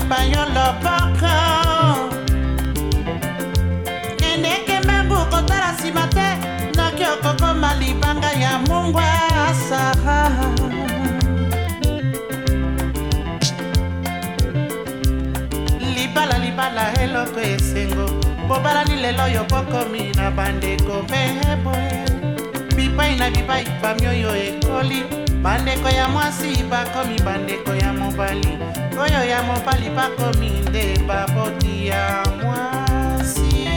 payolo poko Keneke mengu kotala simate Noki okoko malibanga ya mungwa saha Libala eloko esengo Bobala ni lelo yo poko mina bandeko meheboe Bipai na bipai pamyo yo ekoli Bandeko ya mwasi bakomi bandeko ya mobali Oyo ya mobali bakomi nde baboti ya mwasi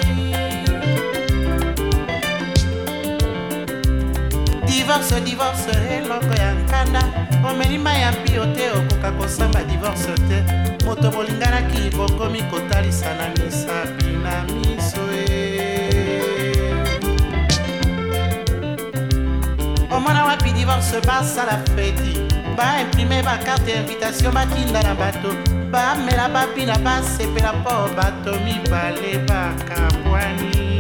Divorce eloko ya nkanda Omelima ya piote okoka kosamba divorce te Moto bolinganaki bokomi kotalisa na misapi na miso Omona wapi divorce basala feti Ba imprime ba carte invitation batinda na bato Ba mela bapina basepela po bato mibale bakabwani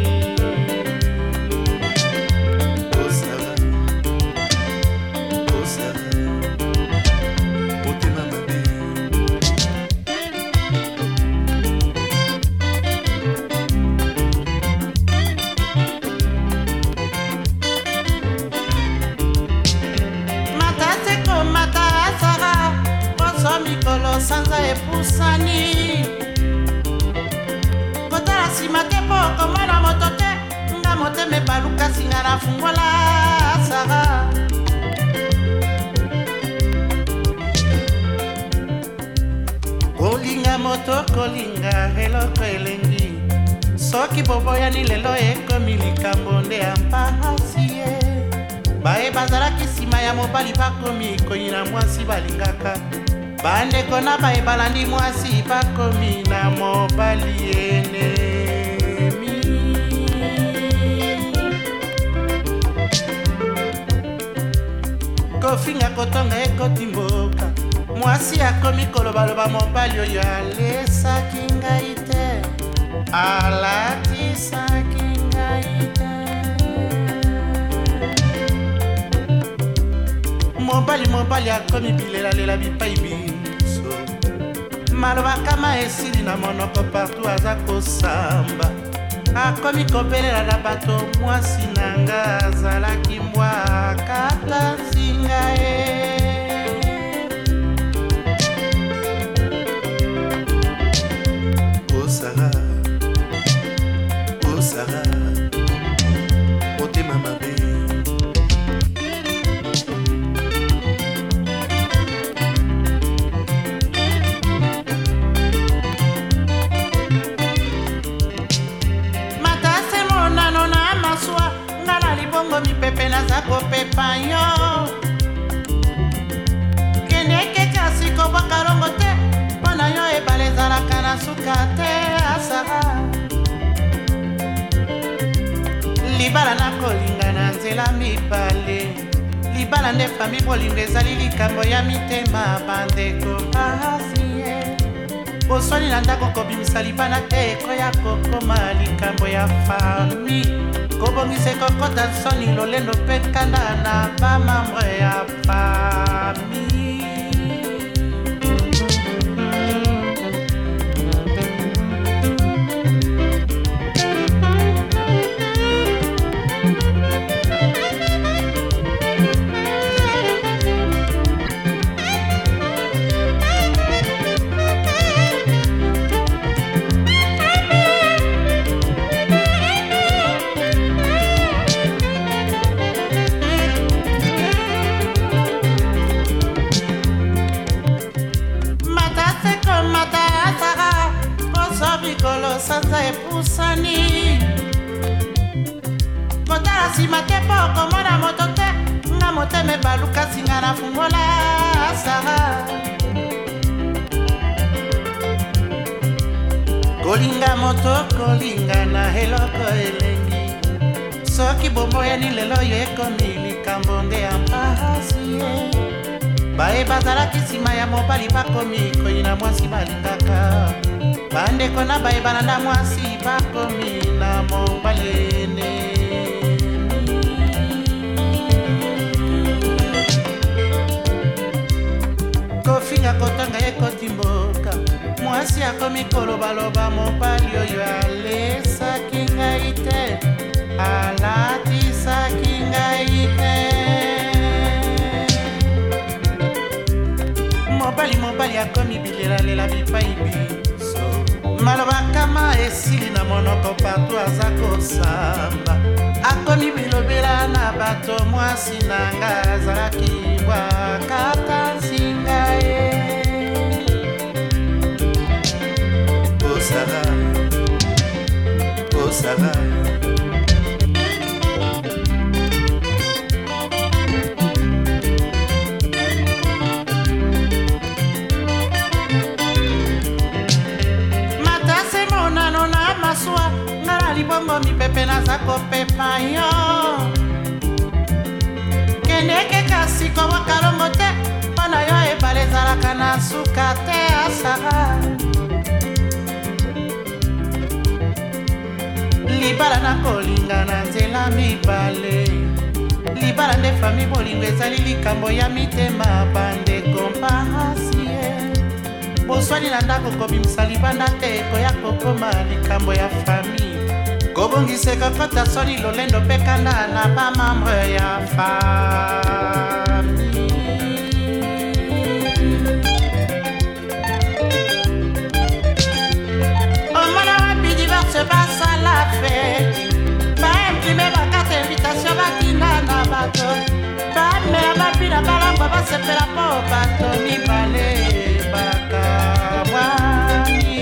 Mikolo sanza epusani Kotala simate po komona moto te Nga moteme baluka singa na fungola saga Kolinga moto kolinga eloko elengi Soki boboya ni lelo ekomi likambo nde ya mpasi Bae bazalaki sima ya mobali bakomi konyi na mwasi balingaka Bandeko na bae balandi mwasi bakomi na mobali enemi Kofinga kotonga ekotimboka Mwasi akomi kolobaloba mobali oyo alesaki ngai te Alatisaki ngai te Mobali akomi bilelalela bipai biso Maloba kama esili na monoko partout aza kosamba Akomi kobelela na bato mwasi nanga azalaki mbwa kata singa Osara Motema mabe Bongo mi pepe na zako pepa yo Keneke kasi kobo karongo te Pona yo ebale zalaka na suka te asara Libala na kolinga na nzela mibale Libala nde fami bolingo ezali likambo ya mitema bandeko asiye Boswani na ndako kobimisa libana te ekoya kokoma likambo ya fami Kobongise kokota soni lolendo pe kanda na ba membre ya famille Mikolo sanza epusani Kotala simate po komona moto te Nga moteme baluka singa na fungola saha Kolinga moto kolinga na eloko elengi Soki bomboya ni lelo yo ekomi likambo nde ya mpasi Bae bazalaki sima ya mobali bakomi konyi na mwasi balingaka Bandeko na bae balanda mwasi bakomi na mobali enemi Kofinga kotanga ekotimboka mwasi akomi kolobaloba mobali oyo alesaki ngai te alatisaki ngai te mobali akomi bilelalela bipai biso maloba kama esili na monoko partout aza kosamba akomi bilobela na bato mwasi nanga azalaki bwakata nsinga ye Osara matase monano na maswa ngala libongo mipepe naza kopepa yo kendeke kasi kowa kalongo te mpona yo ebale ezalaka na suka te asara libala na kolinga na nzela mibale libala nde fami bolingo ezali likambo ya mitema bandeko mpasi boswani na ndako kobimisa libanda te ekoya kokoma likambo ya fami kobongiseka kota soli lolendo mpe kanda na bamambre ya fami omona wapi divorce basala feti baimprime bakarte invitation batinda na bato bamela bapina balangwa basepela mpo bato mibale bakamwani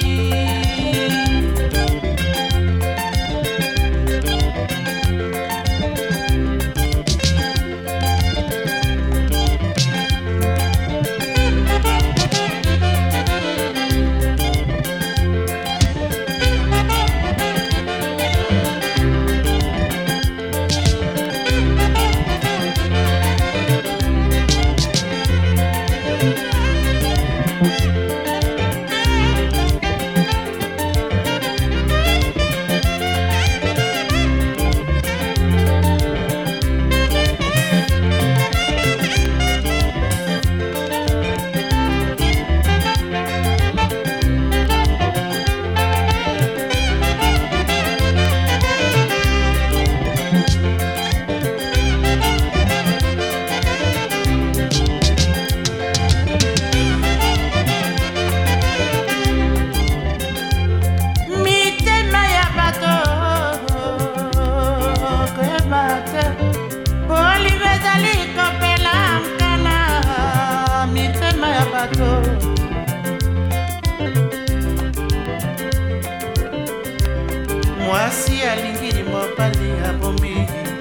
mwasi alingi mobali abomi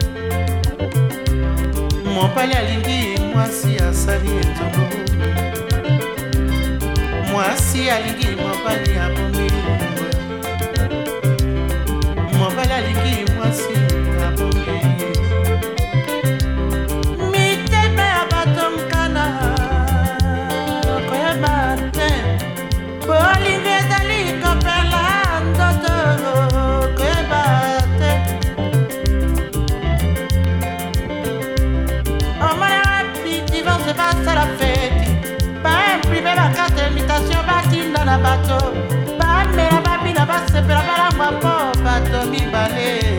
mobali alingi mwasi asali etongo mwasi alingi mobali abomi mobali alingi mwasi abomi mitema ya bato mkana koyeba te bolingo ezali kopela ndoto basala feti baimprime bakarte invitation batinda na bato bamela babina basepela balangwa mpo bato mibale